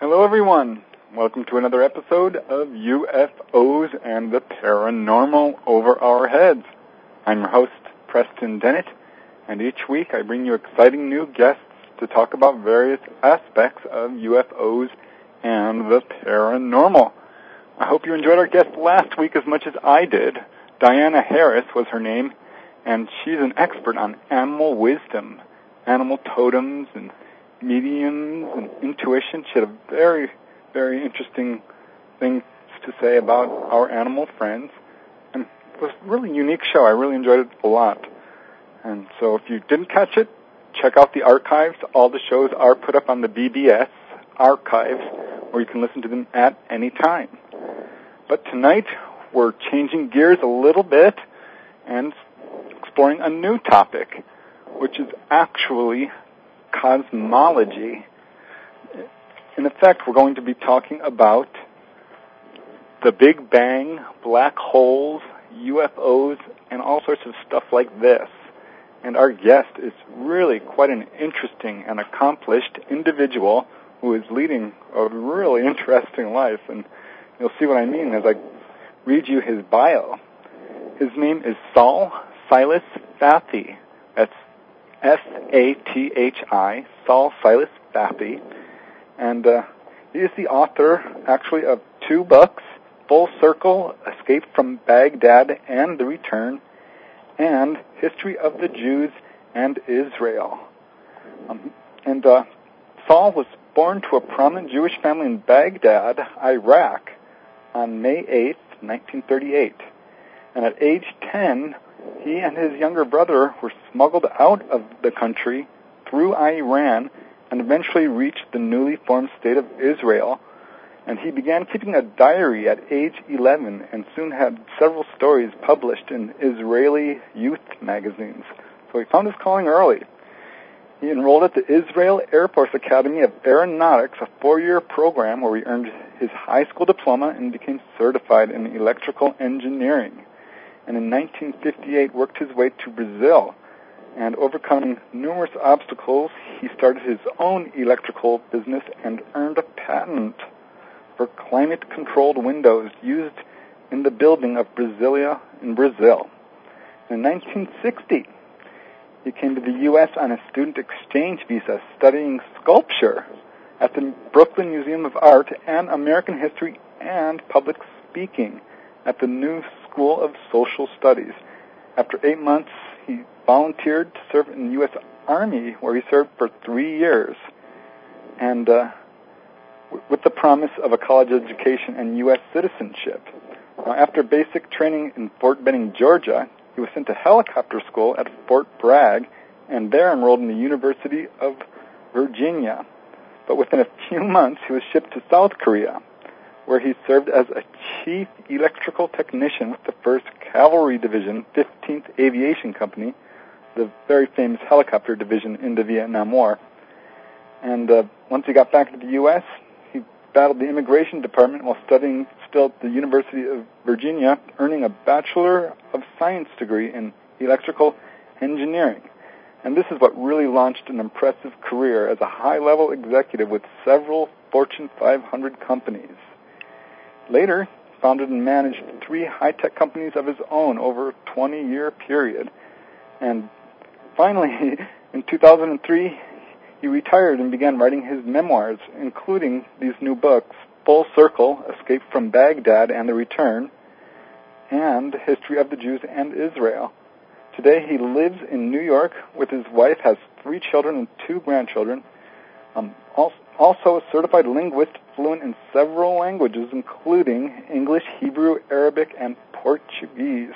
Hello, everyone. Welcome to another episode of UFOs and the Paranormal Over Our Heads. I'm your host, Preston Dennett, and each week I bring you exciting new guests to talk about various aspects of UFOs and the paranormal. I hope you enjoyed our guest last week as much as I did. Diana Harris was her name, and she's an expert on animal wisdom, animal totems, and mediums and intuition. She had a very, very interesting things to say about our animal friends. And it was a really unique show. I really enjoyed it a lot. And so if you didn't catch it, check out the archives. All the shows are put up on the BBS archives, where you can listen to them at any time. But tonight, we're changing gears a little bit and exploring a new topic, which is actually cosmology. In effect, we're going to be talking about the Big Bang, black holes, UFOs, and all sorts of stuff like this. And our guest is really quite an interesting and accomplished individual who is leading a really interesting life. And you'll see what I mean as I read you his bio. His name is Saul Silas Fathi. That's S-A-T-H-I, Saul Silas Fathi. And he is the author, actually, of 2 books, Full Circle, Escape from Baghdad and the Return, and History of the Jews and Israel. Saul was born to a prominent Jewish family in Baghdad, Iraq, on May 8th, 1938. And at age 10, he and his younger brother were smuggled out of the country through Iran and eventually reached the newly formed state of Israel. And he began keeping a diary at age 11 and soon had several stories published in Israeli youth magazines. So he found his calling early. He enrolled at the Israel Air Force Academy of Aeronautics, a 4-year program where he earned his high school diploma and became certified in electrical engineering. And in 1958 worked his way to Brazil. And overcoming numerous obstacles, he started his own electrical business and earned a patent for climate-controlled windows used in the building of Brasilia in Brazil. In 1960, he came to the U.S. on a student exchange visa studying sculpture at the Brooklyn Museum of Art and American History and public speaking at the New School of Social Studies. After 8 months, he volunteered to serve in the U.S. Army, where he served for 3 years, and with the promise of a college education and U.S. citizenship. After basic training in Fort Benning, Georgia, he was sent to helicopter school at Fort Bragg, and there enrolled in the University of Virginia. But within a few months, he was shipped to South Korea, where he served as a chief electrical technician with the 1st Cavalry Division, 15th Aviation Company, the very famous helicopter division in the Vietnam War. And once he got back to the U.S., he battled the immigration department while studying still at the University of Virginia, earning a Bachelor of Science degree in electrical engineering. And this is what really launched an impressive career as a high-level executive with several Fortune 500 companies. Later, he founded and managed 3 high-tech companies of his own over a 20-year period. And finally, in 2003, he retired and began writing his memoirs, including these new books, Full Circle, Escape from Baghdad and the Return, and History of the Jews and Israel. Today, he lives in New York with his wife, has 3 children and 2 grandchildren, also a certified linguist fluent in several languages, including English, Hebrew, Arabic, and Portuguese.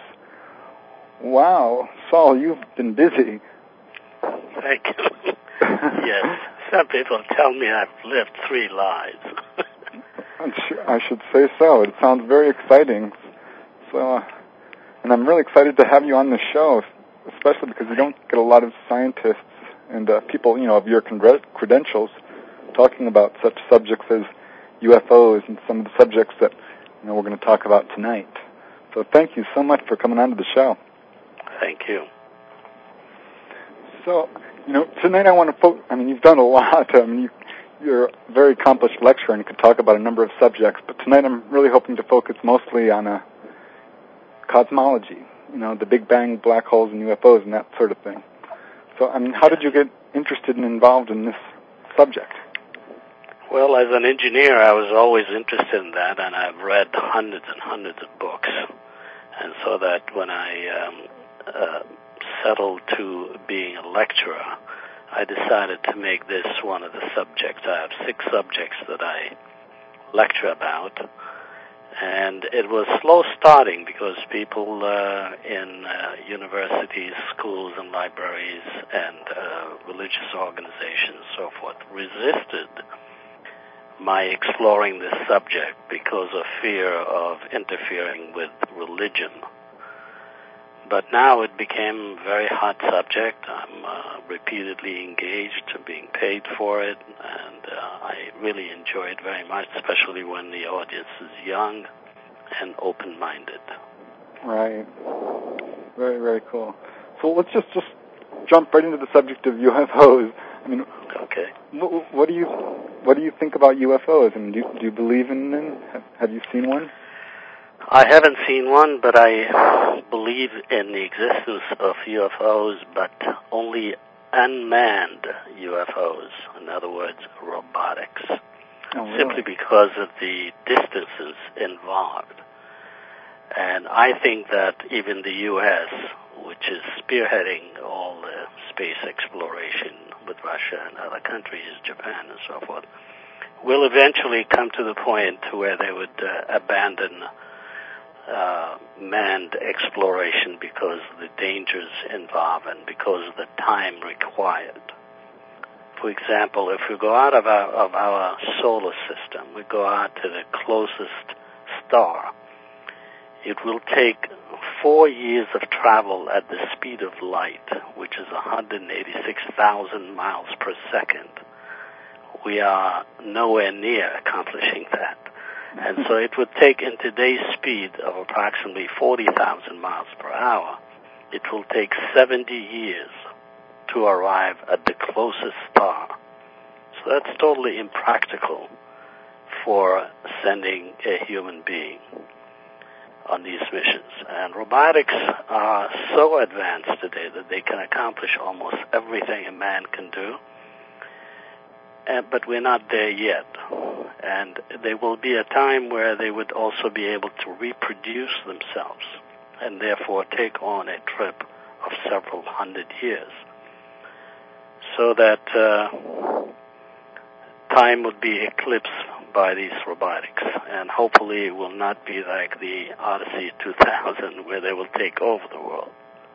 Wow, Saul, you've been busy. Thank you. Yes, some people tell me I've lived 3 lives. I should say so. It sounds very exciting. So, and I'm really excited to have you on the show, especially because you don't get a lot of scientists and people, of your credentials talking about such subjects as UFOs and some of the subjects that we're going to talk about tonight. So thank you so much for coming on to the show. Thank you. So, tonight I want to focus. You've done a lot. you're a very accomplished lecturer and could talk about a number of subjects, but tonight I'm really hoping to focus mostly on cosmology, the Big Bang, black holes, and UFOs, and that sort of thing. So, how did you get interested and involved in this subject? Well, as an engineer, I was always interested in that, and I've read hundreds and hundreds of books. And so that when I settled to being a lecturer, I decided to make this one of the subjects. I have 6 subjects that I lecture about. And it was slow starting because people in universities, schools, and libraries, and religious organizations, so forth, resisted my exploring this subject because of fear of interfering with religion. But now it became a very hot subject. I'm repeatedly engaged, being paid for it, and I really enjoy it very much, especially when the audience is young and open-minded. Right. Very, very cool. So let's just jump right into the subject of UFOs. Okay. What do you think about UFOs? Do you believe in them? Have you seen one? I haven't seen one, but I believe in the existence of UFOs, but only unmanned UFOs, in other words, robotics, simply because of the distances involved. And I think that even the U.S., which is spearheading all the space exploration with Russia and other countries, Japan and so forth, will eventually come to the point where they would abandon manned exploration because of the dangers involved and because of the time required. For example, if we go out of our solar system, we go out to the closest star, it will take 4 years of travel at the speed of light, which is 186,000 miles per second. We are nowhere near accomplishing that. And so it would take, in today's speed of approximately 40,000 miles per hour, it will take 70 years to arrive at the closest star. So that's totally impractical for sending a human being on these missions. And robotics are so advanced today that they can accomplish almost everything a man can do. But we're not there yet. And there will be a time where they would also be able to reproduce themselves and therefore take on a trip of several hundred years. So that time would be eclipsed by these robotics. And hopefully it will not be like the Odyssey 2000 where they will take over the world.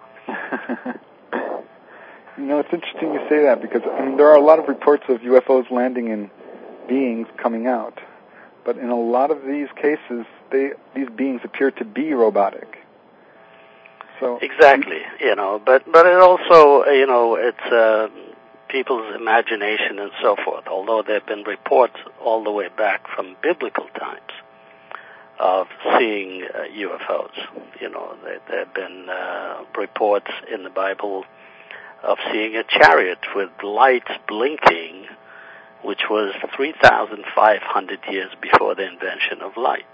It's interesting you say that because, there are a lot of reports of UFOs landing in beings coming out. But in a lot of these cases, these beings appear to be robotic. So exactly, but it also, it's people's imagination and so forth, although there have been reports all the way back from biblical times of seeing UFOs. There have been reports in the Bible of seeing a chariot with lights blinking, which was 3,500 years before the invention of light.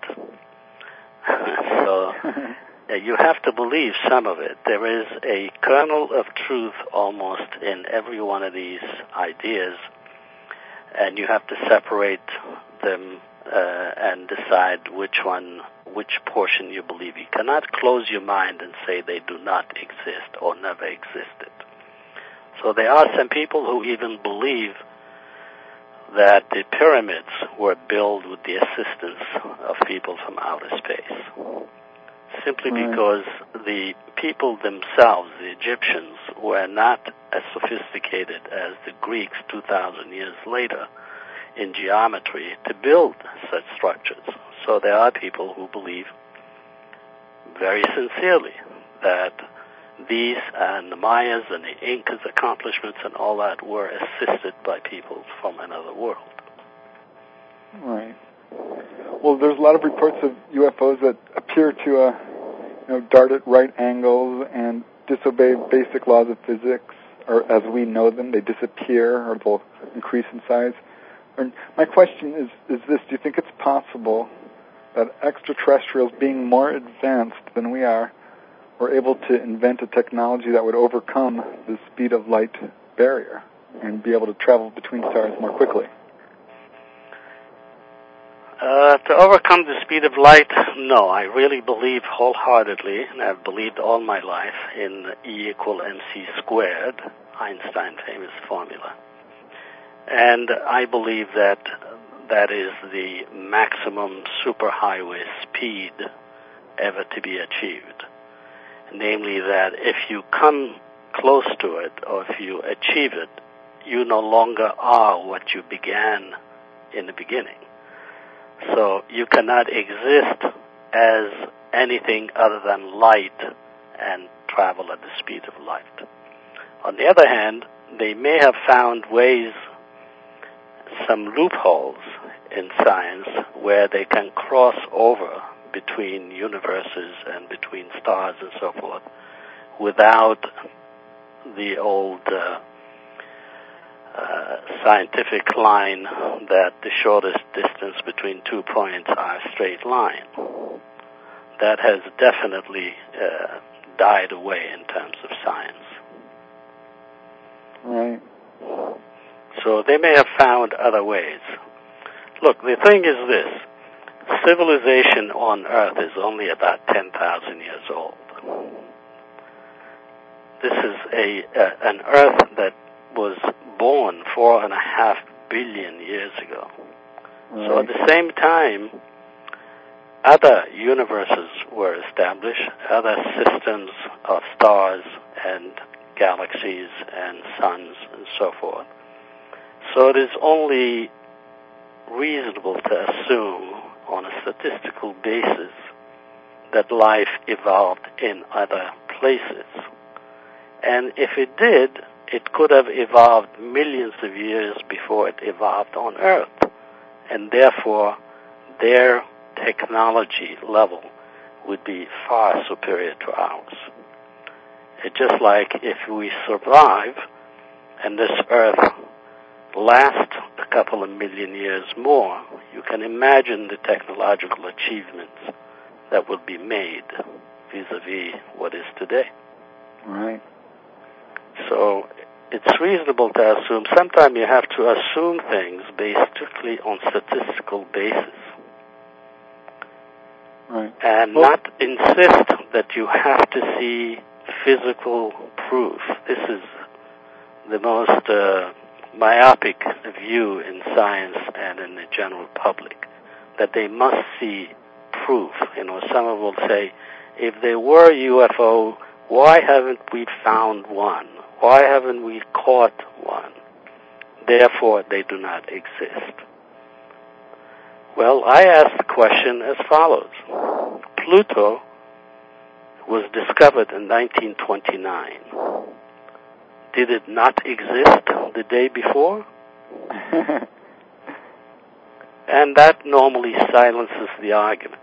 So you have to believe some of it. There is a kernel of truth almost in every one of these ideas, and you have to separate them and decide which portion you believe. You cannot close your mind and say they do not exist or never existed. So there are some people who even believe that the pyramids were built with the assistance of people from outer space, simply because the people themselves, the Egyptians, were not as sophisticated as the Greeks 2,000 years later in geometry to build such structures. So there are people who believe very sincerely that these and the Mayas and the Incas' accomplishments and all that were assisted by people from another world. Right. Well, there's a lot of reports of UFOs that appear to, dart at right angles and disobey basic laws of physics, or as we know them, they disappear or they'll increase in size. My question is this: do you think it's possible that extraterrestrials, being more advanced than we are, were able to invent a technology that would overcome the speed of light barrier and be able to travel between stars more quickly? To overcome the speed of light, no. I really believe wholeheartedly, and I've believed all my life, in E equal mc squared, Einstein's famous formula. And I believe that that is the maximum superhighway speed ever to be achieved. Namely that if you come close to it, or if you achieve it, you no longer are what you began in the beginning. So you cannot exist as anything other than light and travel at the speed of light. On the other hand, they may have found ways, some loopholes in science, where they can cross over between universes and between stars and so forth without the old scientific line that the shortest distance between 2 points are a straight line. That has definitely died away in terms of science. Right. So they may have found other ways. Look, the thing is this. Civilization on Earth is only about 10,000 years old. This is an Earth that was born 4.5 billion years ago. Right. So at the same time, other universes were established, other systems of stars and galaxies and suns and so forth. So it is only reasonable to assume on a statistical basis that life evolved in other places. And if it did, it could have evolved millions of years before it evolved on Earth. And therefore, their technology level would be far superior to ours. It's just like if we survive and this Earth lasts a couple of million years more, you can imagine the technological achievements that would be made vis-a-vis what is today. Right. So it's reasonable to assume. Sometimes you have to assume things based strictly on statistical basis. Right. And not insist that you have to see physical proof. This is the most myopic view in science and in the general public, that they must see proof. You know, some will say, if there were UFO, why haven't we found one? Why haven't we caught one? Therefore, they do not exist. Well, I ask the question as follows. Pluto was discovered in 1929. Did it not exist the day before? And that normally silences the argument.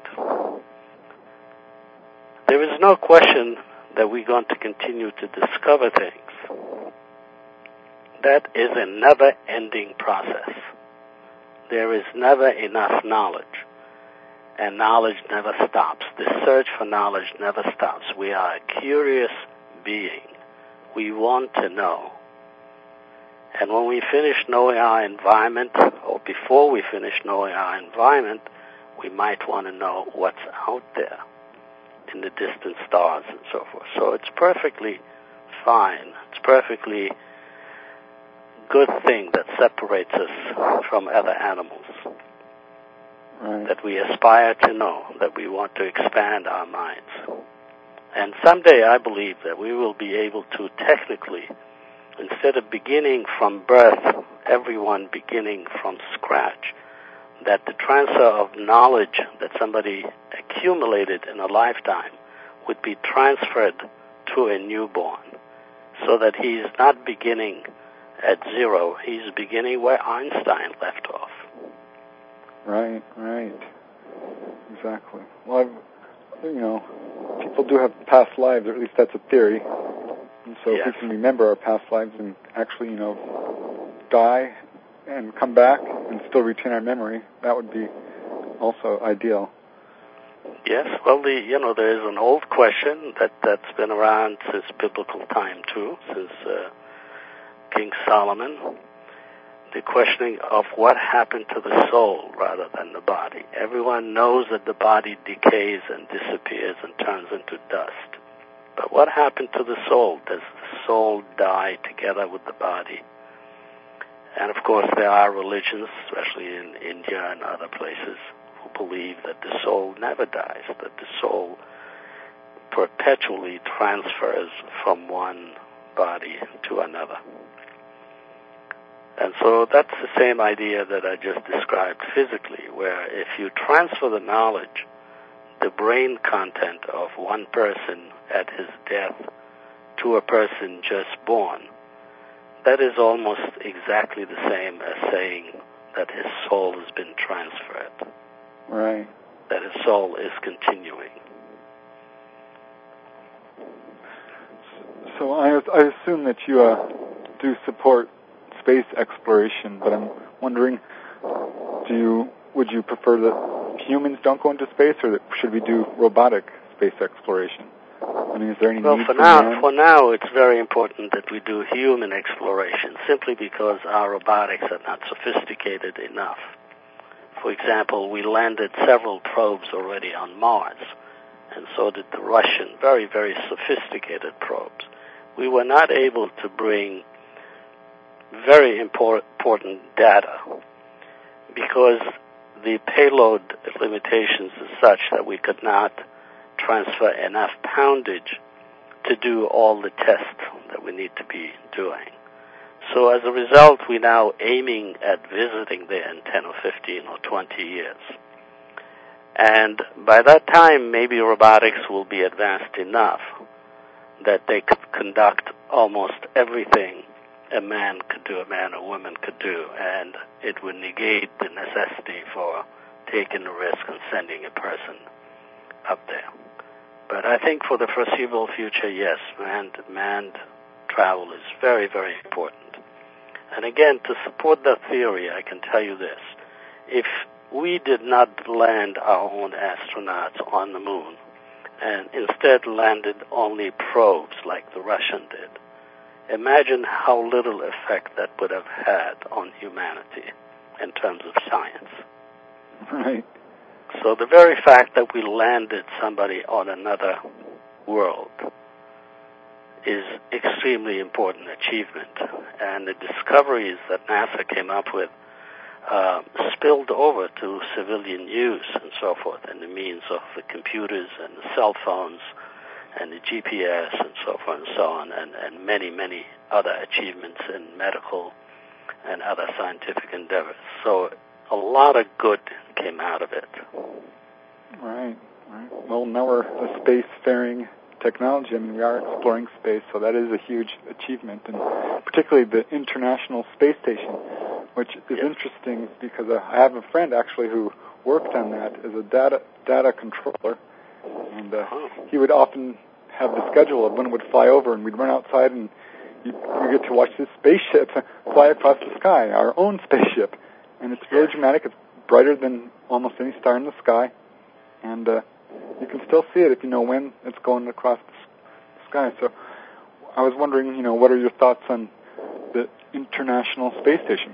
There is no question that we're going to continue to discover things. That is a never-ending process. There is never enough knowledge, and knowledge never stops. The search for knowledge never stops. We are a curious being. We want to know. And when we finish knowing our environment, or before we finish knowing our environment, we might want to know what's out there in the distant stars and so forth. So it's perfectly fine. It's perfectly good thing that separates us from other animals. Right. That we aspire to know, that we want to expand our minds. And someday I believe that we will be able to technically, instead of beginning from birth, everyone beginning from scratch, that the transfer of knowledge that somebody accumulated in a lifetime would be transferred to a newborn, so that he's not beginning at zero, he's beginning where Einstein left off. Right. Exactly. Well, people do have past lives, or at least that's a theory. And so yes. If we can remember our past lives and actually, die and come back and still retain our memory, that would be also ideal. Yes, well, there is an old question that's been around since biblical time too, since King Solomon. The questioning of what happened to the soul rather than the body. Everyone knows that the body decays and disappears and turns into dust. But what happened to the soul? Does the soul die together with the body? And of course there are religions, especially in India and other places, who believe that the soul never dies, that the soul perpetually transfers from one body to another. And so that's the same idea that I just described physically, where if you transfer the knowledge, the brain content of one person at his death to a person just born, that is almost exactly the same as saying that his soul has been transferred. Right. That his soul is continuing. So I assume that you do support space exploration, but I'm wondering, would you prefer that humans don't go into space, or should we do robotic space exploration? I mean, is there any need for now, it's very important that we do human exploration, simply because our robotics are not sophisticated enough. For example, we landed several probes already on Mars, and so did the Russian, very, very sophisticated probes. We were not able to bring very important data because the payload limitations is such that we could not transfer enough poundage to do all the tests that we need to be doing. So as a result, we're now aiming at visiting there in 10 or 15 or 20 years. And by that time, maybe robotics will be advanced enough that they could conduct almost everything a man could do, a man or woman could do, and it would negate the necessity for taking the risk and sending a person up there. But I think for the foreseeable future, yes, manned travel is very, very important. And again, to support that theory, I can tell you this. If we did not land our own astronauts on the moon, and instead landed only probes like the Russian did, imagine how little effect that would have had on humanity in terms of science. Right. So the very fact that we landed somebody on another world is extremely important achievement. And the discoveries that NASA came up with spilled over to civilian use and so forth, and the means of the computers and the cell phones and the GPS and so forth and so on, and many, many other achievements in medical and other scientific endeavors. So a lot of good came out of it. Right. Well, now we're a space-faring technology. I mean, we are exploring space, so that is a huge achievement, and particularly the International Space Station, which is interesting because I have a friend actually who worked on that as a data controller, and he would often have the schedule of when it would fly over, and we'd run outside and you get to watch this spaceship fly across the sky, our own spaceship, and it's really dramatic. It's brighter than almost any star in the sky, and you can still see it if you know when it's going across the sky. So I was wondering, what are your thoughts on the International Space Station?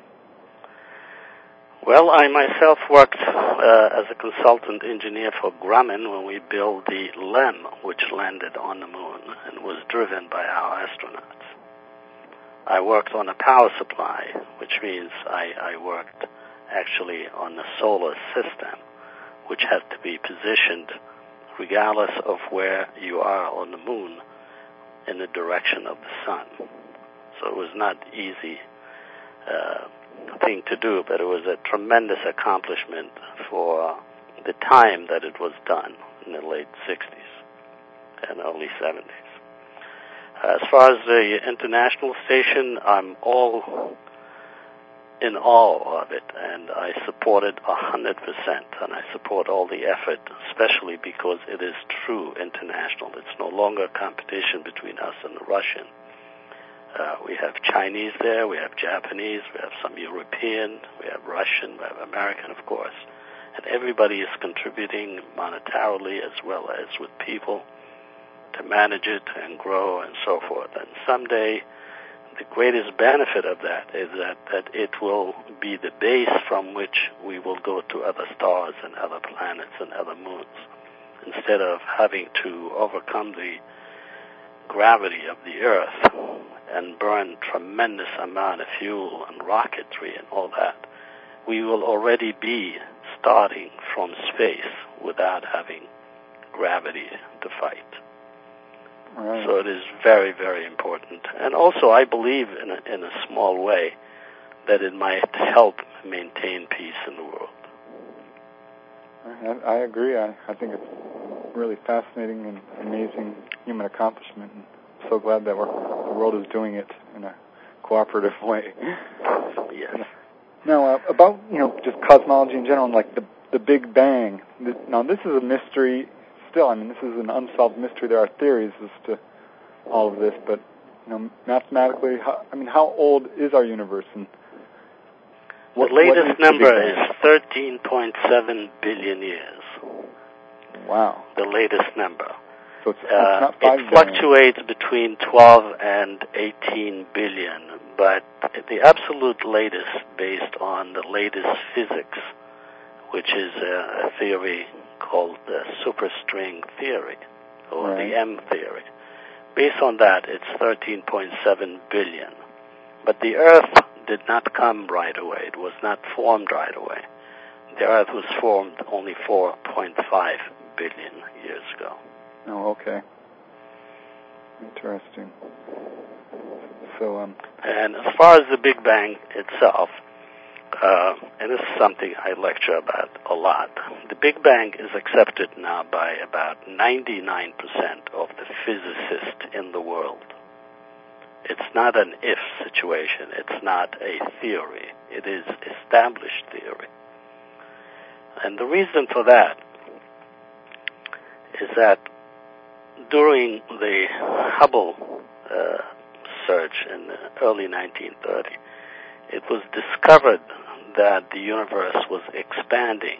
Well, I myself worked as a consultant engineer for Grumman when we built the LEM, which landed on the moon and was driven by our astronauts. I worked on a power supply, which means I worked actually on the solar system, which had to be positioned regardless of where you are on the moon in the direction of the sun. So it was not easy thing to do, but it was a tremendous accomplishment for the time that it was done in the late 60s and early 70s. As far as the International Station, I'm all in awe of it, and I support it 100%, and I support all the effort, especially because it is true international. It's no longer a competition between us and the Russian. We have Chinese there, we have Japanese, we have some European, we have Russian, we have American, of course. And everybody is contributing monetarily as well as with people to manage it and grow and so forth. And someday, the greatest benefit of that is that it will be the base from which we will go to other stars and other planets and other moons, instead of having to overcome the gravity of the Earth and burn tremendous amount of fuel and rocketry and all that. We will already be starting from space without having gravity to fight. Right. So it is very, very important. And also I believe in a small way that it might help maintain peace in the world. I agree. I think it's really fascinating and amazing human accomplishment. And I'm so glad that the world is doing it in a cooperative way. Yes. Now, about, just cosmology in general, and like the Big Bang. Now, this is a mystery still. I mean, this is an unsolved mystery. There are theories as to all of this, but, mathematically, how old is our universe? And the latest number is 13.7 billion years. Wow. The latest number. So it's not 5 it fluctuates between 12 and 18 billion, but the absolute latest, based on the latest physics, which is a theory called the superstring theory, or right. the M theory. Based on that, it's 13.7 billion. But the Earth did not come right away. It was not formed right away. The Earth was formed only 4.5 billion years ago. Oh, okay. Interesting. So, and as far as the Big Bang itself, and this is something I lecture about a lot, the Big Bang is accepted now by about 99% of the physicists in the world. It's not an if situation. It's not a theory. It is established theory. And the reason for that is that during the Hubble search in the early 1930s, it was discovered that the universe was expanding.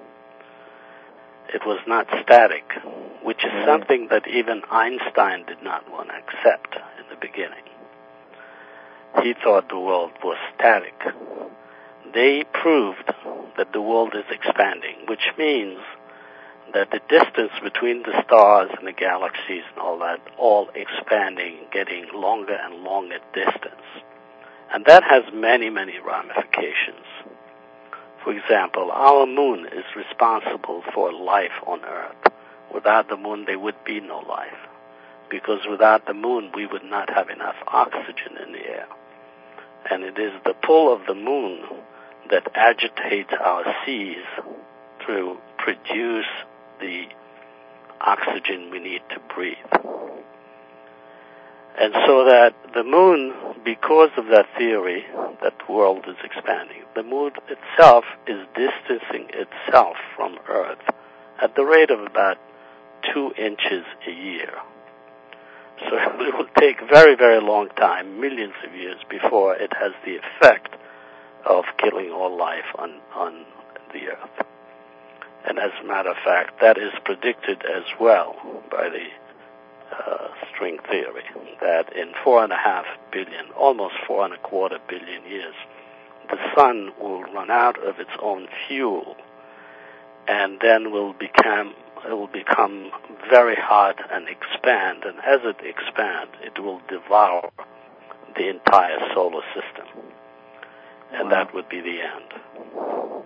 It was not static, which is something that even Einstein did not want to accept in the beginning. He thought the world was static. They proved that the world is expanding, which means that the distance between the stars and the galaxies and all that, all expanding, getting longer and longer distance. And that has many, many ramifications. For example, our moon is responsible for life on Earth. Without the moon, there would be no life, because without the moon, we would not have enough oxygen in the air. And it is the pull of the moon that agitates our seas to produce the oxygen we need to breathe. And so that the moon, because of that theory that the world is expanding, the moon itself is distancing itself from Earth at the rate of about 2 inches a year. So it will take a very, very long time, millions of years, before it has the effect of killing all life on the Earth. And as a matter of fact, that is predicted as well by the string theory, that in 4.5 billion, almost 4.25 billion years, the sun will run out of its own fuel, and then it will become very hot and expand, and as it expands, it will devour the entire solar system, and that would be the end.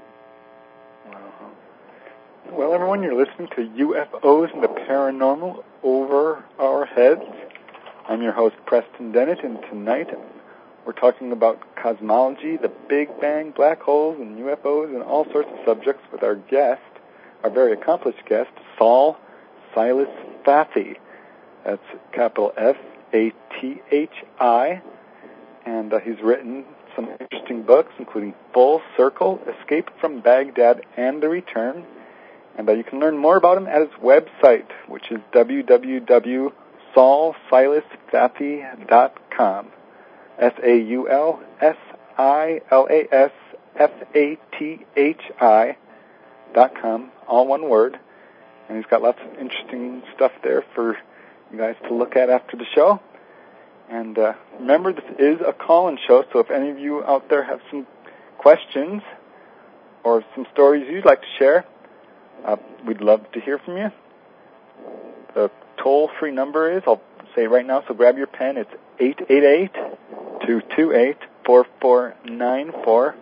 Well, everyone, you're listening to UFOs and the Paranormal Over Our Heads. I'm your host, Preston Dennett, and tonight we're talking about cosmology, the Big Bang, black holes, and UFOs, and all sorts of subjects with our guest, our very accomplished guest, Saul Silas Fathi. That's capital Fathi. And he's written some interesting books, including Full Circle, Escape from Baghdad, and The Return. And you can learn more about him at his website, which is www.saulsilasfathi.com. SAULSILASFATHI.com, all one word. And he's got lots of interesting stuff there for you guys to look at after the show. And remember, this is a call-in show, so if any of you out there have some questions or some stories you'd like to share, we'd love to hear from you. The toll-free number is, I'll say right now, so grab your pen, it's 888-228-4494.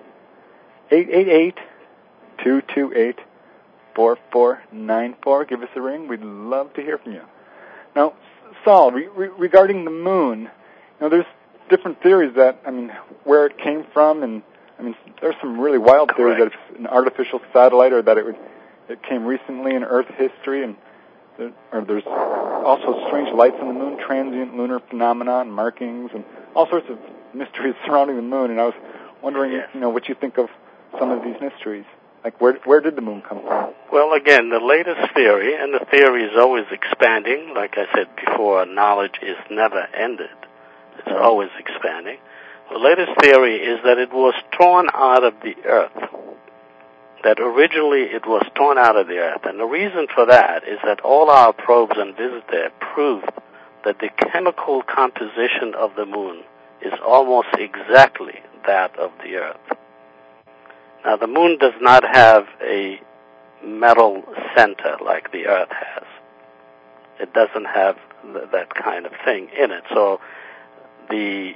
888-228-4494. Give us a ring. We'd love to hear from you. Now, Saul, regarding the moon, there's different theories that, where it came from, and, there's some really wild theories that it's an artificial satellite or that it came recently in Earth history, and there's also strange lights on the moon, transient lunar phenomena and markings, and all sorts of mysteries surrounding the moon. And I was wondering, what you think of some of these mysteries. Like, where did the moon come from? Well, again, the latest theory, and the theory is always expanding. Like I said before, knowledge is never ended. It's always expanding. The latest theory is that it was torn out of the Earth. That originally it was torn out of the Earth. And the reason for that is that all our probes and visits there proved that the chemical composition of the moon is almost exactly that of the Earth. Now, the moon does not have a metal center like the Earth has. It doesn't have that kind of thing in it. So the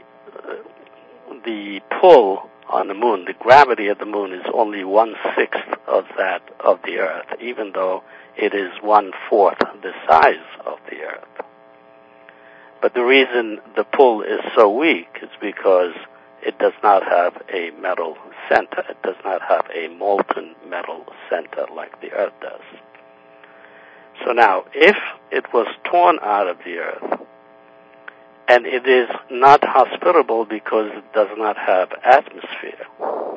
pull on the moon, the gravity of the moon is only 1/6 of that of the Earth, even though it is 1/4 the size of the Earth. But the reason the pull is so weak is because it does not have a metal center. It does not have a molten metal center like the Earth does. So now, if it was torn out of the Earth, and it is not hospitable because it does not have atmosphere,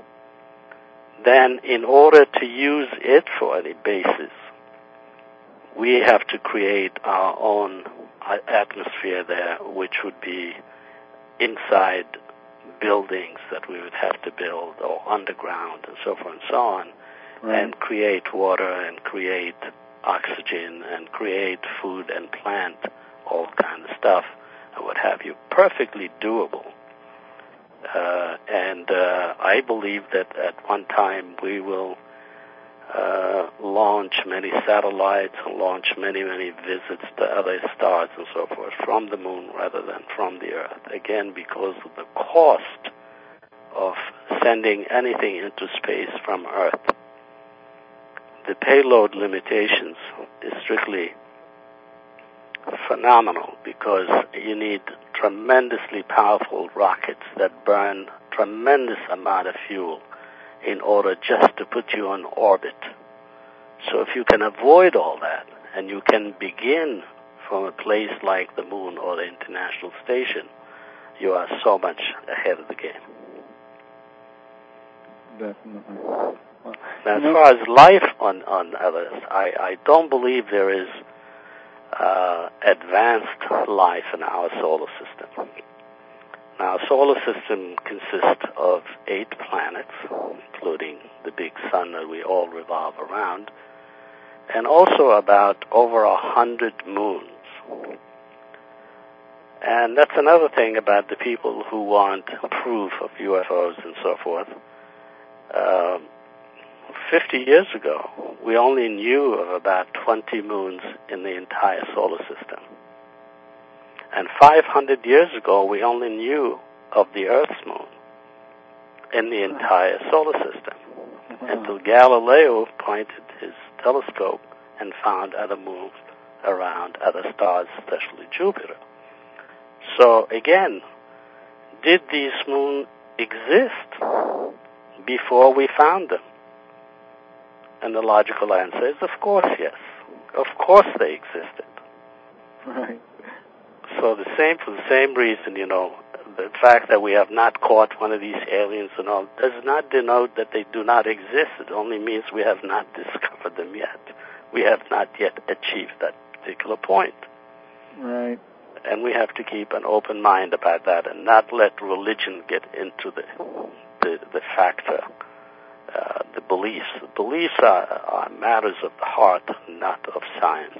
then in order to use it for any basis, we have to create our own atmosphere there, which would be inside buildings that we would have to build, or underground, and so forth and so on, and create water and create oxygen and create food and plant all kind of stuff and what have you. Perfectly doable. And I believe that at one time we will launch many satellites and launch many visits to other stars and so forth from the moon rather than from the Earth. Again, because of the cost of sending anything into space from Earth. The payload limitations is strictly phenomenal because you need tremendously powerful rockets that burn tremendous amount of fuel in order just to put you on orbit. So if you can avoid all that, and you can begin from a place like the moon or the International Station, you are so much ahead of the game. Definitely. Now, as far as life on others, I don't believe there is advanced life in our solar system. Now, our solar system consists of 8 planets, including the big sun that we all revolve around, and also about over 100 moons. And that's another thing about the people who want proof of UFOs and so forth. 50 years ago, we only knew of about 20 moons in the entire solar system. And 500 years ago, we only knew of the Earth's moon in the entire solar system, until Galileo pointed his telescope and found other moons around other stars, especially Jupiter. So again, did these moons exist before we found them? And the logical answer is, of course, yes. Of course they existed. Right. So for the same reason, the fact that we have not caught one of these aliens and all does not denote that they do not exist. It only means we have not discovered them yet. We have not yet achieved that particular point. Right. And we have to keep an open mind about that and not let religion get into the factor, the beliefs. The beliefs are matters of the heart, not of science.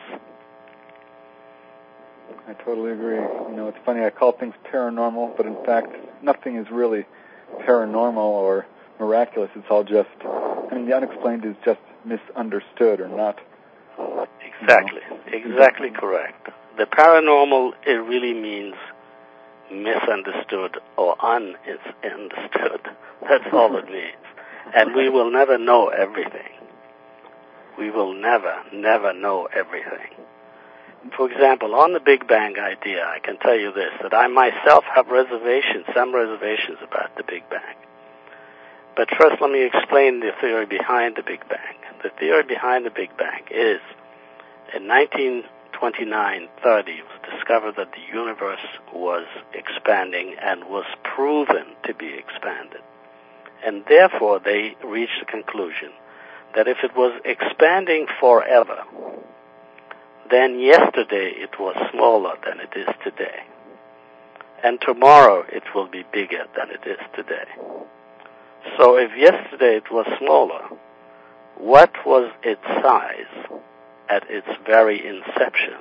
I totally agree. You know, it's funny, I call things paranormal, but in fact, nothing is really paranormal or miraculous. It's all just, I mean, the unexplained is just misunderstood or not. Exactly. Exactly correct. The paranormal, it really means misunderstood or understood. That's all it means. And we will never know everything. We will never know everything. For example, on the Big Bang idea, I can tell you this, that I myself have some reservations about the Big Bang. But first, let me explain the theory behind the Big Bang. The theory behind the Big Bang is, in 1929-30, it was discovered that the universe was expanding and was proven to be expanded. And therefore, they reached the conclusion that if it was expanding forever, then yesterday it was smaller than it is today. And tomorrow it will be bigger than it is today. So if yesterday it was smaller, what was its size at its very inception,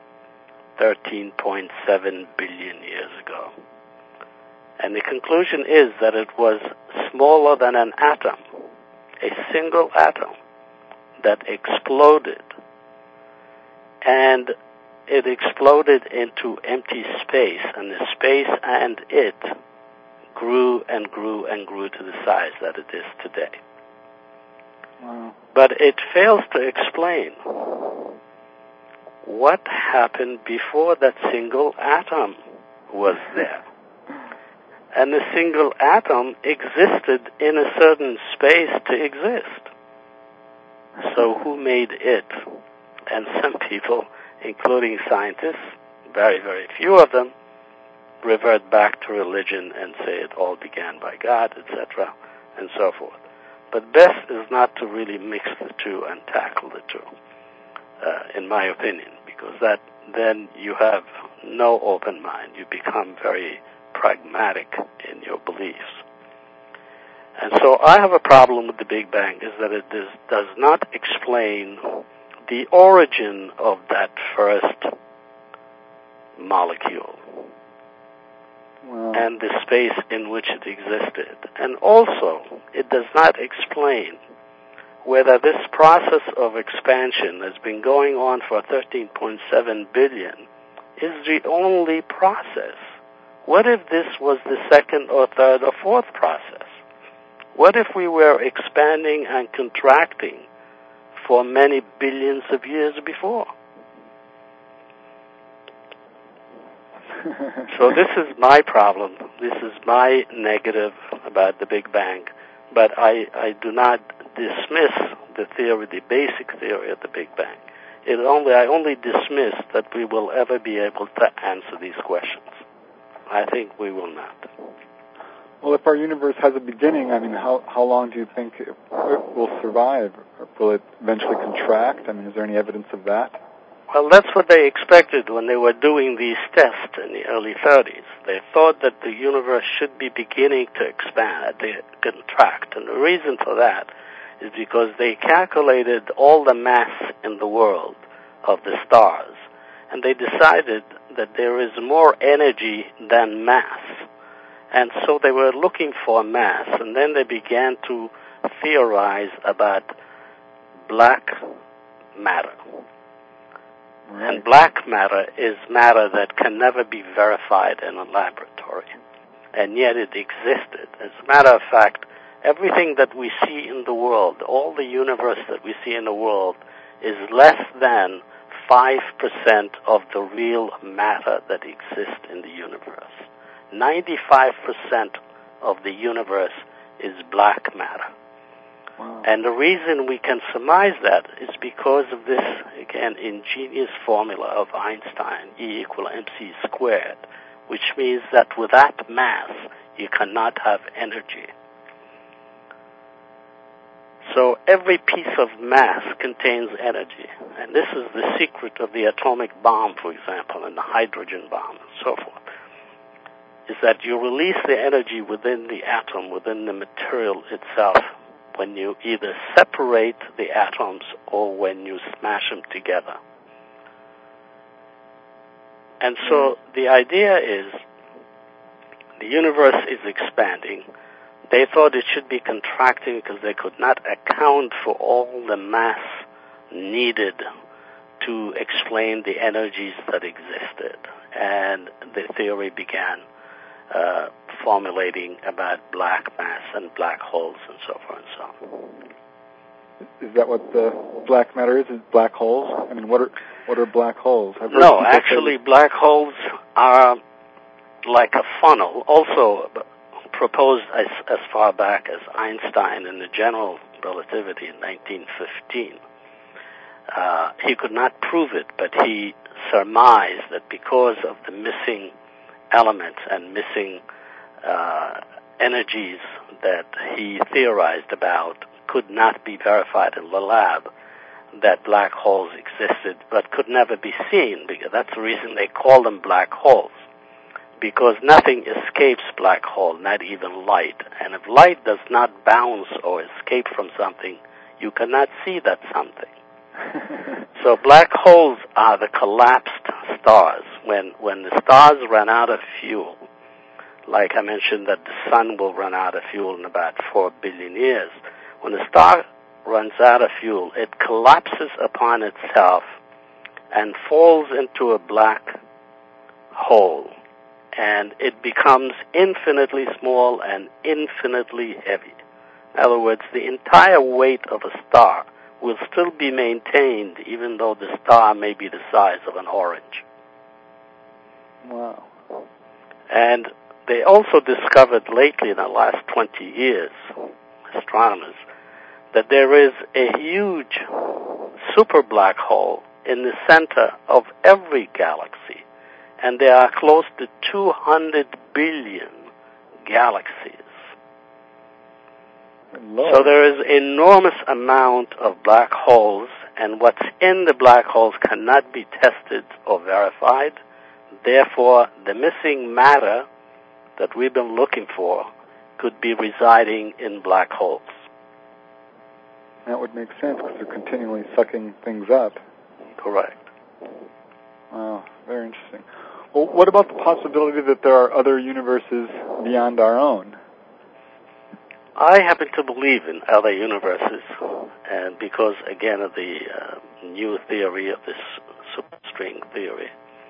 13.7 billion years ago? And the conclusion is that it was smaller than an atom, a single atom that exploded. And it exploded into empty space, and the space and it grew and grew and grew to the size that it is today. Wow. But it fails to explain what happened before that single atom was there. And the single atom existed in a certain space to exist. So who made it? And some people, including scientists, very, very few of them, revert back to religion and say it all began by God, etc., and so forth. But best is not to really mix the two and tackle the two, in my opinion, because then you have no open mind. You become very pragmatic in your beliefs. And so I have a problem with the Big Bang, is that it does not explain the origin of that first molecule. Wow. And the space in which it existed. And also, it does not explain whether this process of expansion has been going on for 13.7 billion is the only process. What if this was the second or third or fourth process? What if we were expanding and contracting for many billions of years before? So this is my problem. This is my negative about the Big Bang. But I do not dismiss the theory, the basic theory of the Big Bang. I only dismiss that we will ever be able to answer these questions. I think we will not. Well, if our universe has a beginning, I mean, how long do you think it will survive? Or will it eventually contract? I mean, is there any evidence of that? Well, that's what they expected when they were doing these tests in the early 30s. They thought that the universe should be beginning to expand, to contract. And the reason for that is because they calculated all the mass in the world of the stars. And they decided that there is more energy than mass. And so they were looking for mass. And then they began to theorize about black matter. Right. And black matter is matter that can never be verified in a laboratory. And yet it existed. As a matter of fact, everything that we see in the world, all the universe that we see in the world, is less than 5% of the real matter that exists in the universe. 95% of the universe is black matter. Wow. And the reason we can surmise that is because of this, again, ingenious formula of Einstein, E = mc squared, which means that without mass, you cannot have energy. So every piece of mass contains energy. And this is the secret of the atomic bomb, for example, and the hydrogen bomb and so forth, is that you release the energy within the atom, within the material itself, when you either separate the atoms or when you smash them together. And so the idea is the universe is expanding. They thought it should be contracting because they could not account for all the mass needed to explain the energies that existed. And the theory began formulating about black mass and black holes and so forth and so on. Is that what the black matter is black holes? I mean, what are black holes? No, actually, black holes are like a funnel, also proposed as far back as Einstein in the general relativity in 1915. He could not prove it, but he surmised that because of the missing elements and missing energies that he theorized about could not be verified in the lab, that black holes existed but could never be seen. Because that's the reason they call them black holes, because nothing escapes black hole, not even light. And if light does not bounce or escape from something, you cannot see that something. So black holes are the collapsed stars. When the stars run out of fuel, like I mentioned that the sun will run out of fuel in about 4 billion years, when the star runs out of fuel, it collapses upon itself and falls into a black hole. And it becomes infinitely small and infinitely heavy. In other words, the entire weight of a star will still be maintained even though the star may be the size of an orange. Wow. And they also discovered lately in the last 20 years, astronomers, that there is a huge super black hole in the center of every galaxy. And there are close to 200 billion galaxies. Lord. So there is enormous amount of black holes, and what's in the black holes cannot be tested or verified. Therefore, the missing matter that we've been looking for could be residing in black holes. That would make sense because they're continually sucking things up. Correct. Wow, very interesting. Well, what about the possibility that there are other universes beyond our own? I happen to believe in other universes, and because, again, of the new theory of this superstring theory,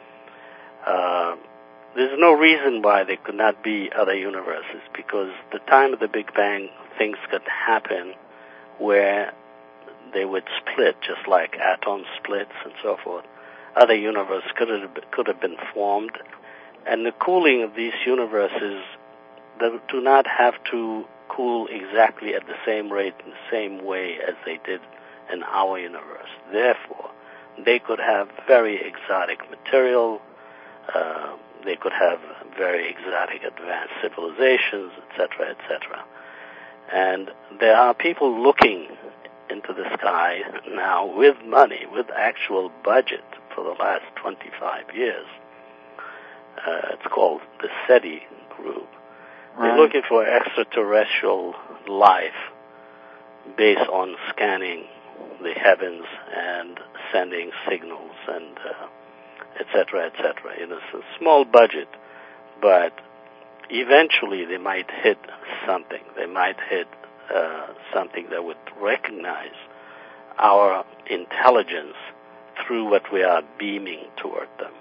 there's no reason why there could not be other universes, because the time of the Big Bang, things could happen where they would split, just like atom splits and so forth. Other universes could have been formed, and the cooling of these universes do not have to cool exactly at the same rate in the same way as they did in our universe. Therefore, they could have very exotic material, they could have very exotic advanced civilizations, etc., etc. And there are people looking into the sky now with money, with actual budget for the last 25 years. It's called the SETI group. They're looking for extraterrestrial life based on scanning the heavens and sending signals and et cetera, et cetera. It's a small budget, but eventually they might hit something. They might hit something that would recognize our intelligence through what we are beaming toward them.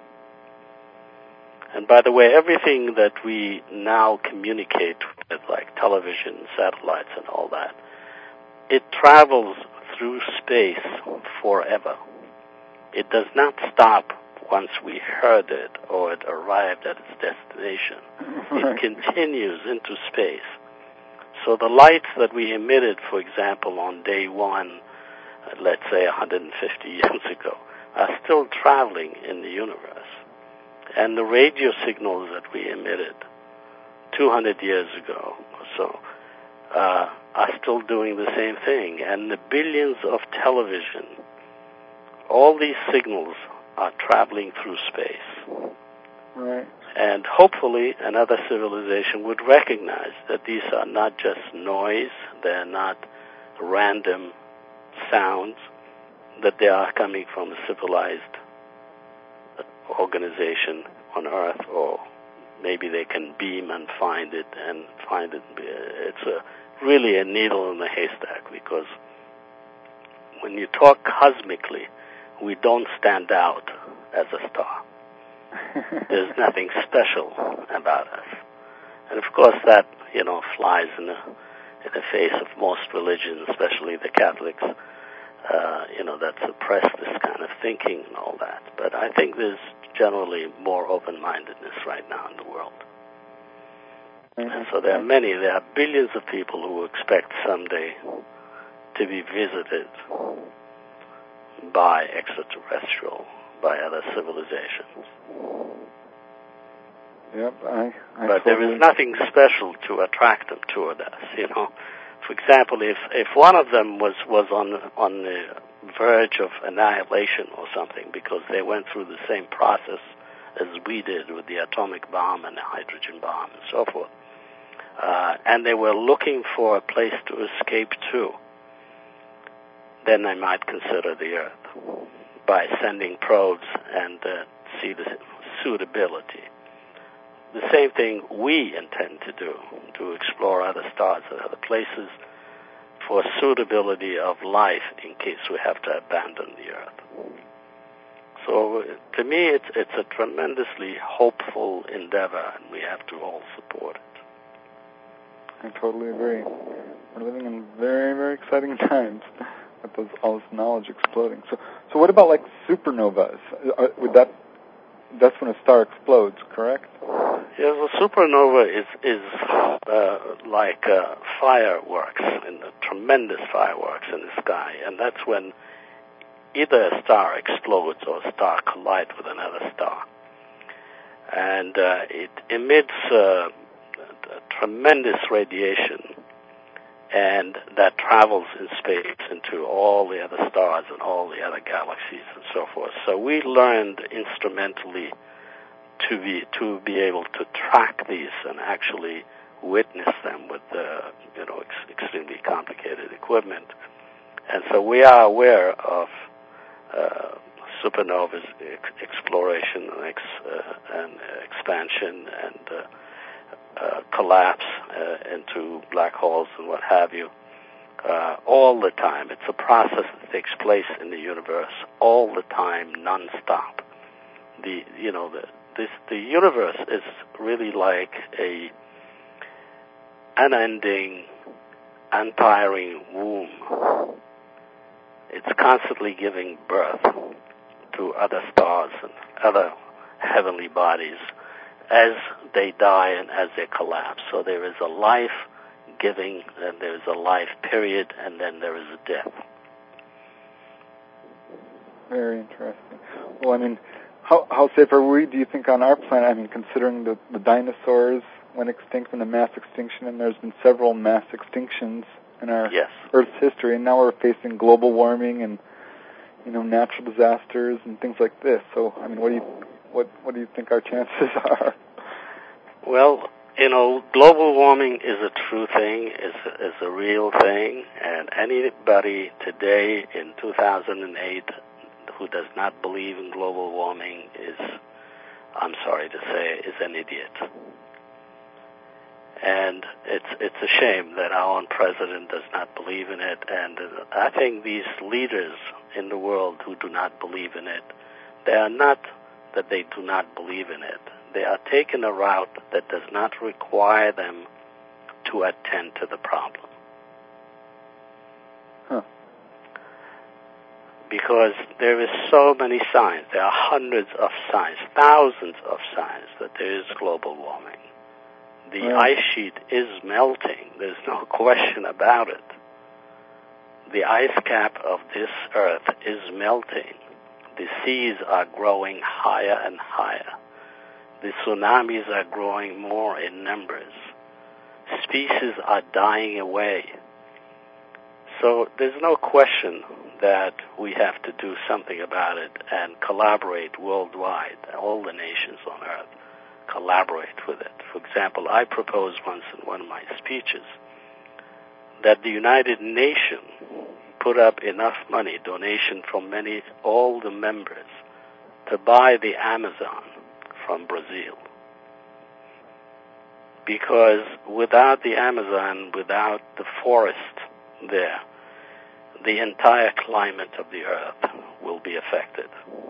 And by the way, everything that we now communicate with, like television, satellites, and all that, it travels through space forever. It does not stop once we heard it or it arrived at its destination. It continues into space. So the lights that we emitted, for example, on day one, let's say 150 years ago, are still traveling in the universe. And the radio signals that we emitted 200 years ago or so are still doing the same thing. And the billions of television, all these signals are traveling through space. Right. And hopefully another civilization would recognize that these are not just noise, they're not random sounds, that they are coming from a civilized organization on Earth, or maybe they can beam and find it. It's really a needle in the haystack, because when you talk cosmically, we don't stand out as a star. There's nothing special about us. And of course that, flies in the face of most religions, especially the Catholics, that suppress this kind of thinking and all that. But I think there's generally more open-mindedness right now in the world. And so there are billions of people who expect someday to be visited by extraterrestrial, by other civilizations. Yep, but there is nothing special to attract them toward us, For example, if one of them was on the verge of annihilation or something, because they went through the same process as we did with the atomic bomb and the hydrogen bomb and so forth, and they were looking for a place to escape to, then they might consider the Earth by sending probes and see the suitability. The same thing we intend to do, to explore other stars and other places for suitability of life in case we have to abandon the Earth. So to me, it's a tremendously hopeful endeavor, and we have to all support it. I totally agree. We're living in very, very exciting times with all this knowledge exploding. So what about like supernovas? That's when a star explodes, correct? Yeah, the supernova is like fireworks, tremendous fireworks in the sky, and that's when either a star explodes or a star collides with another star. And it emits tremendous radiation, and that travels in space into all the other stars and all the other galaxies and so forth. So we learned instrumentally to be able to track these and actually witness them with extremely complicated equipment. And so we are aware of supernovas exploration and expansion and collapse into black holes and what have you all the time. It's a process that takes place in the universe all the time, non-stop. The universe is really like a unending, untiring womb. It's constantly giving birth to other stars and other heavenly bodies as they die and as they collapse. So there is a life giving, and there is a life period, and then there is a death. Very interesting. Well, I mean, how safe are we, do you think, on our planet? I mean, considering the dinosaurs went extinct in a mass extinction, and there's been several mass extinctions in our Earth's history, and now we're facing global warming and natural disasters and things like this. So, I mean, what do you think our chances are? Well, global warming is a true thing, is a real thing, and anybody today in 2008 who does not believe in global warming is, I'm sorry to say, is an idiot. And it's a shame that our own president does not believe in it, and I think these leaders in the world who do not believe in it, they are not that they do not believe in it. They are taking a route that does not require them to attend to the problem. Because there is so many signs, there are hundreds of signs, thousands of signs that there is global warming. The ice sheet is melting, there's no question about it. The ice cap of this earth is melting. The seas are growing higher and higher. The tsunamis are growing more in numbers. species are dying away. So there's no question that we have to do something about it and collaborate worldwide. All the nations on Earth collaborate with it. For example, I proposed once in one of my speeches that the United Nations put up enough money, donation from all the members, to buy the Amazon from Brazil. Because without the Amazon, without the forest there, the entire climate of the Earth will be affected.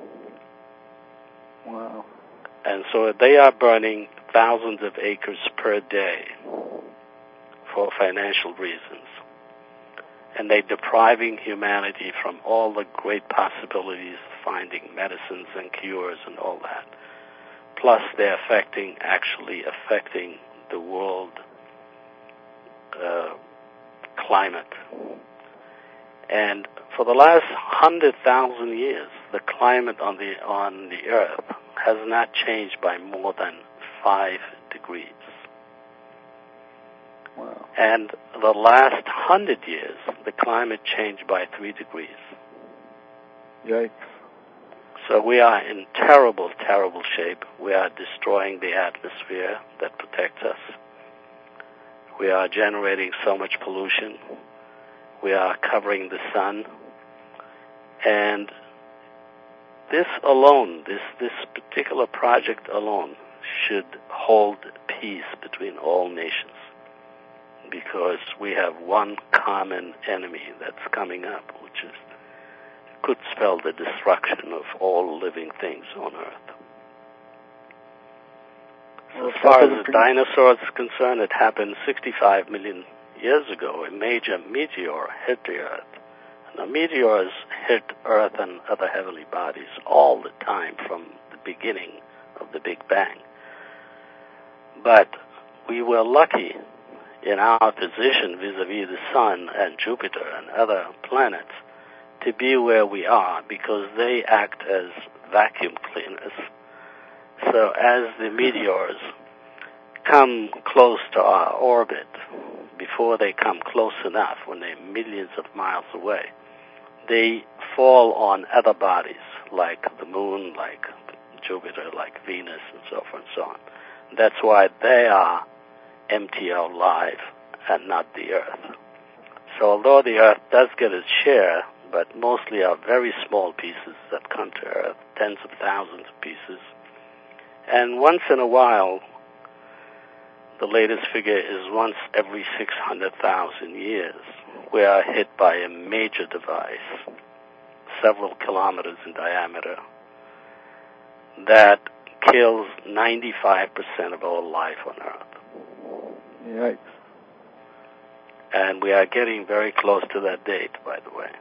Wow. And so they are burning thousands of acres per day for financial reasons. And they're depriving humanity from all the great possibilities of finding medicines and cures and all that. Plus, they're actually affecting the world climate. And for the last 100,000 years, the climate on the Earth has not changed by more than 5 degrees. Wow. And the last 100 years, the climate changed by 3 degrees. Yikes. So we are in terrible, terrible shape. We are destroying the atmosphere that protects us. We are generating so much pollution. We are covering the sun. And this alone, this particular project alone, should hold peace between all nations, because we have one common enemy that's coming up, which could spell the destruction of all living things on Earth. So as far as the dinosaurs is concerned, it happened 65 million years ago. A major meteor hit the Earth. And the meteors hit Earth and other heavenly bodies all the time from the beginning of the Big Bang. But we were lucky in our position vis-a-vis the Sun and Jupiter and other planets to be where we are, because they act as vacuum cleaners. So as the meteors come close to our orbit, before they come close enough, when they're millions of miles away, they fall on other bodies, like the Moon, like Jupiter, like Venus, and so forth and so on. That's why they are MTL live and not the Earth. So although the Earth does get its share, but mostly are very small pieces that come to Earth, tens of thousands of pieces. And once in a while, the latest figure is once every 600,000 years, we are hit by a major device, several kilometers in diameter, that kills 95% of all life on Earth. Yikes. And we are getting very close to that date, by the way.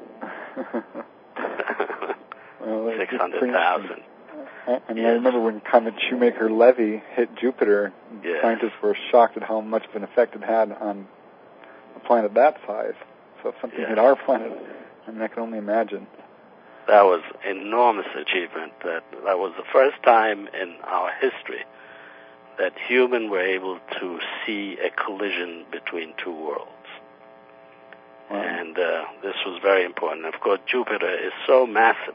Well, 600,000. And yes. I remember when Comet Shoemaker-Levy hit Jupiter, yes. Scientists were shocked at how much of an effect it had on a planet that size. So if something hit our planet, I mean, I can only imagine. That was an enormous achievement. That was the first time in our history that humans were able to see a collision between two worlds. Wow. And this was very important. Of course, Jupiter is so massive.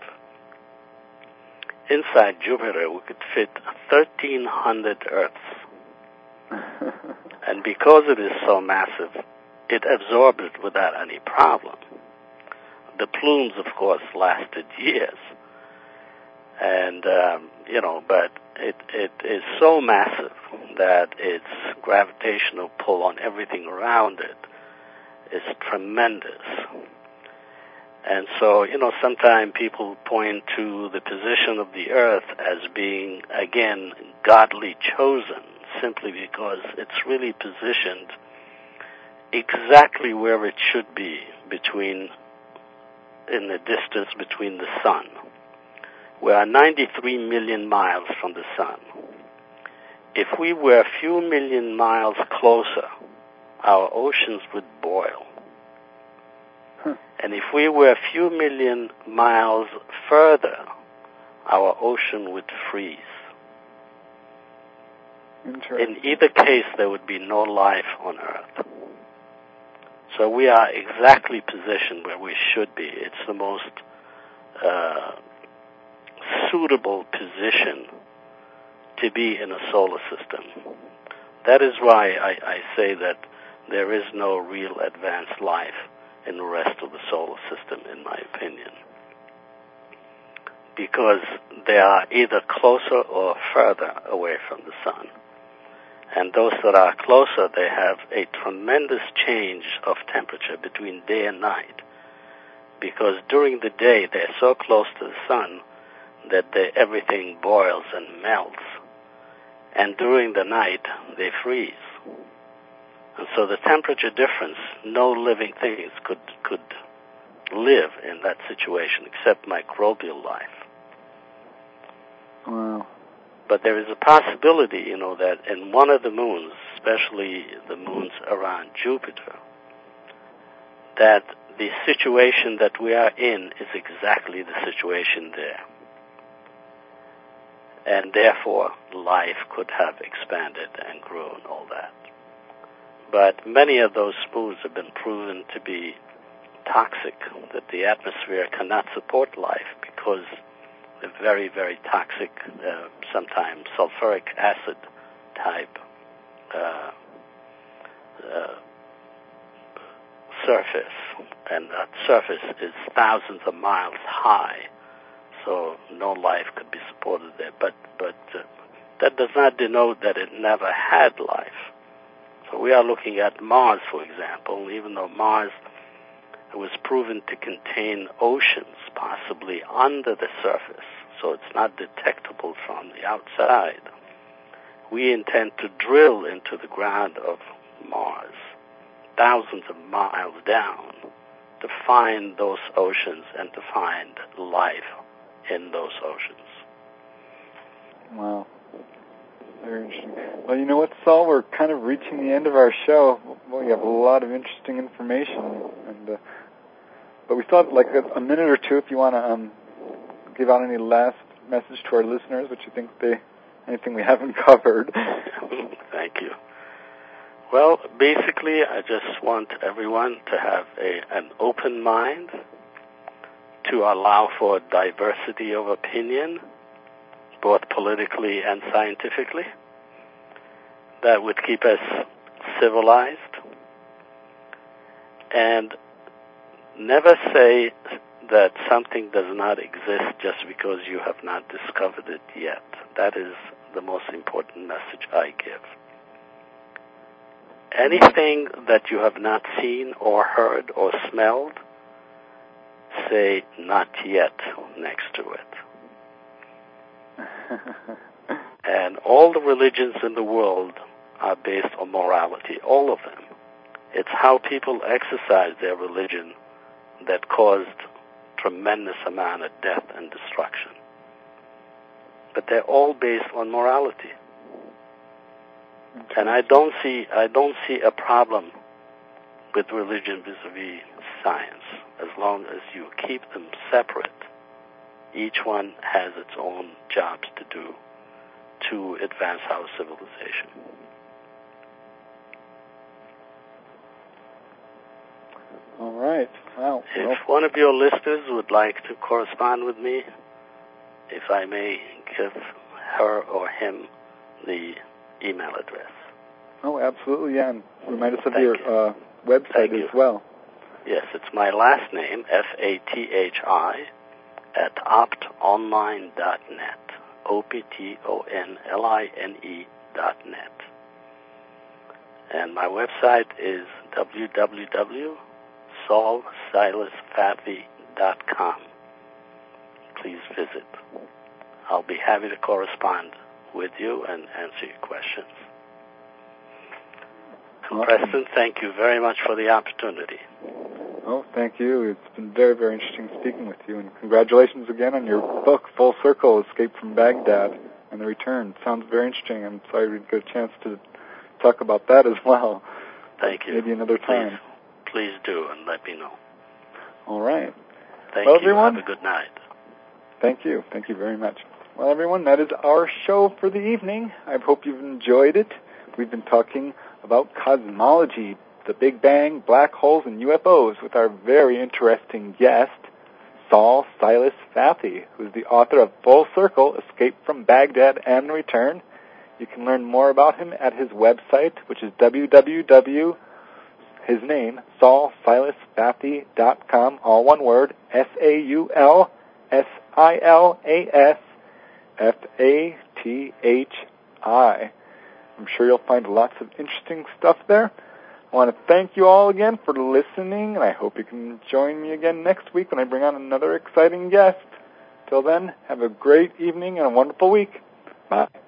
Inside Jupiter, we could fit 1,300 Earths. And because it is so massive, it absorbed it without any problem. The plumes, of course, lasted years. And, but it is so massive that its gravitational pull on everything around it is tremendous. And so, sometimes people point to the position of the Earth as being, again, godly chosen, simply because it's really positioned exactly where it should be in the distance between the Sun. We are 93 million miles from the Sun. If we were a few million miles closer, our oceans would boil. And if we were a few million miles further, our ocean would freeze. In either case, there would be no life on Earth. So we are exactly positioned where we should be. It's the most suitable position to be in a solar system. That is why I say that there is no real advanced life in the rest of the solar system, in my opinion. Because they are either closer or further away from the sun. And those that are closer, they have a tremendous change of temperature between day and night. Because during the day, they're so close to the sun that everything boils and melts. And during the night, they freeze. And so the temperature difference, no living things could live in that situation except microbial life. Wow. But there is a possibility, that in one of the moons, especially the moons around Jupiter, that the situation that we are in is exactly the situation there. And therefore, life could have expanded and grown, all that. But many of those moons have been proven to be toxic, that the atmosphere cannot support life because the very, very toxic, sometimes sulfuric acid type surface. And that surface is thousands of miles high, so no life could be supported there. But that does not denote that it never had life. So we are looking at Mars, for example, even though Mars was proven to contain oceans, possibly under the surface, so it's not detectable from the outside. We intend to drill into the ground of Mars, thousands of miles down, to find those oceans and to find life in those oceans. Wow. Very interesting. Well, you know what, Saul? We're kind of reaching the end of our show. We have a lot of interesting information, but we still have like a minute or two if you want to give out any last message to our listeners, what you think anything we haven't covered. Thank you. Well, basically, I just want everyone to have an open mind, to allow for diversity of opinion, both politically and scientifically. That would keep us civilized. And never say that something does not exist just because you have not discovered it yet. That is the most important message I give. Anything that you have not seen or heard or smelled, say not yet next to it. And all the religions in the world are based on morality, all of them. It's how people exercise their religion that caused tremendous amount of death and destruction. But they're all based on morality. And I don't see a problem with religion vis-a-vis science, as long as you keep them separate. Each one has its own jobs to do to advance our civilization. All right. Wow. If one of your listeners would like to correspond with me, if I may give her or him the email address. Oh, absolutely, yeah. And remind us of your website as well. Yes, it's my last name, Fathi, at optonline.net, optonline.net. And my website is www.saulsilasfathi.com. Please visit. I'll be happy to correspond with you and answer your questions. Awesome. Preston, thank you very much for the opportunity. Oh, thank you. It's been very, very interesting speaking with you. And congratulations again on your book, Full Circle, Escape from Baghdad and the Return. It sounds very interesting. I'm sorry we didn't get a chance to talk about that as well. Thank you. Maybe another time. Please do, and let me know. All right. Thank you. Everyone. Have a good night. Thank you. Thank you very much. Well, everyone, that is our show for the evening. I hope you've enjoyed it. We've been talking about cosmology, the Big Bang, black holes, and UFOs with our very interesting guest, Saul Silas Fathi, who's the author of Full Circle, Escape from Baghdad and Return. You can learn more about him at his website, which is his name, SaulSilasFathi.com, all one word, SaulSilasFathi. I'm sure you'll find lots of interesting stuff there. I want to thank you all again for listening, and I hope you can join me again next week when I bring on another exciting guest. Till then, have a great evening and a wonderful week. Bye.